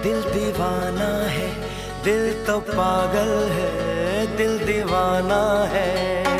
दिल दीवाना है, दिल तो पागल है, दिल दीवाना है।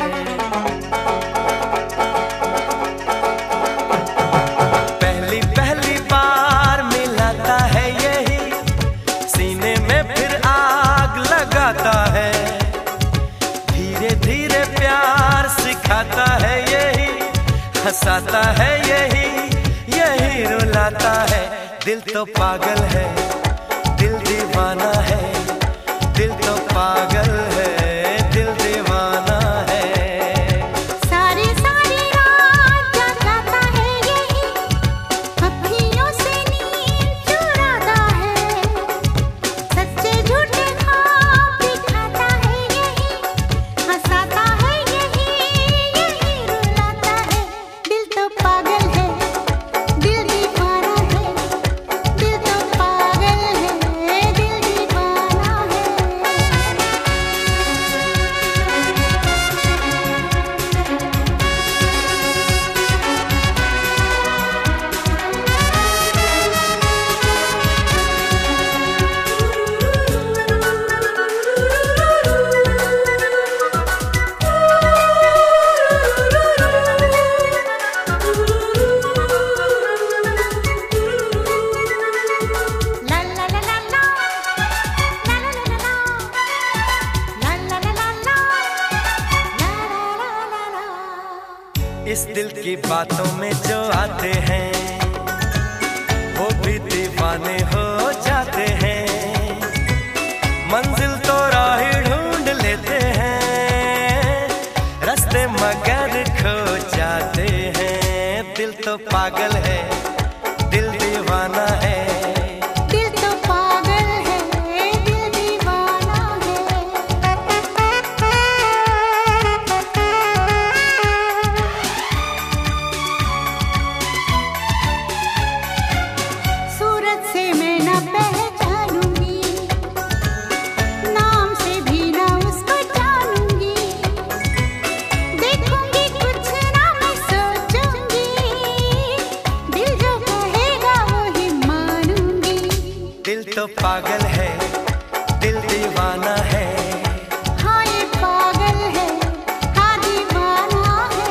पहली पहली बार मिलाता है यही, सीने में फिर आग लगाता है। धीरे धीरे प्यार सिखाता है यही, हंसाता है यही, यही रुलाता है। दिल तो पागल है, दिल दीवाना है, दिल तो पागल है, दिल दीवाना है। सारी सारी रात जगाता है यही, अखियों से नींद चुराता है। सच्चे झूठे ख्वाब दिखाता है यही, हंसाता है यही, यही रुलाता है। दिल तो पागल है, दिल दीवाना है, दिल तो पागल है, दिल दीवाना है। इस दिल की बातों में जो आते हैं, वो भी दीवाने हो जाते हैं। मंजिल तो राह ढूंढ लेते हैं, रास्ते मगर खो जाते हैं। दिल तो पागल है, दिल दीवाना है। दिल तो पागल है, दिल दीवाना है। सूरत से मैं न पहचानूंगी, नाम से भी न उसको जानूंगी। देखूंगी कुछ ना मैं सोचूंगी, दिल जो कहेगा वही मानूंगी। दिल तो पागल है, दिल दीवाना है। हाँ ये पागल है, हाँ दीवाना है।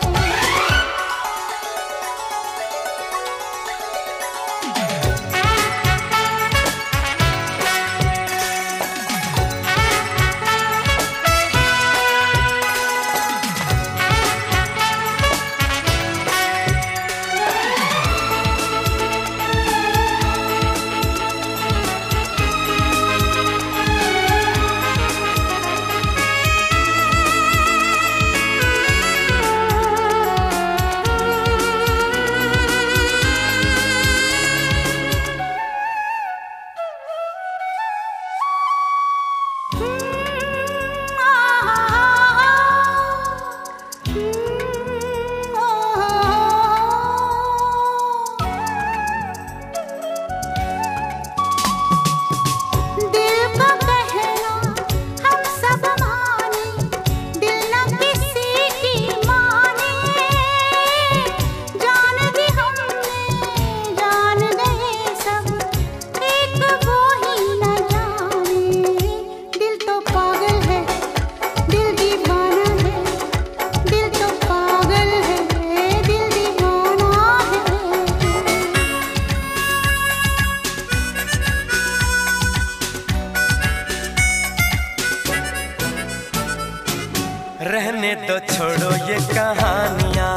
रहने दो छोड़ो ये कहानियां,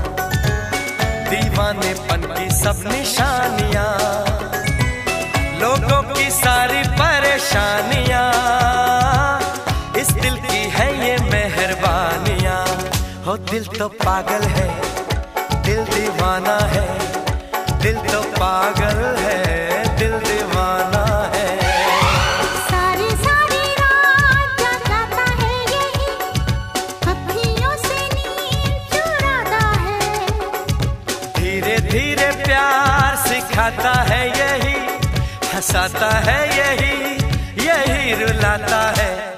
दीवानेपन की सब निशानियां, लोगों की सारी परेशानियां, इस दिल की है ये मेहरबानियां। हो दिल तो पागल है, दिल दीवाना है, दिल तो पागल है, दिल दीवाना है। सारी सारी रात जगाता है यही, अखियों से नींद चुराता है। धीरे धीरे प्यार सिखाता है यही, हंसाता है यही, यही रुलाता है।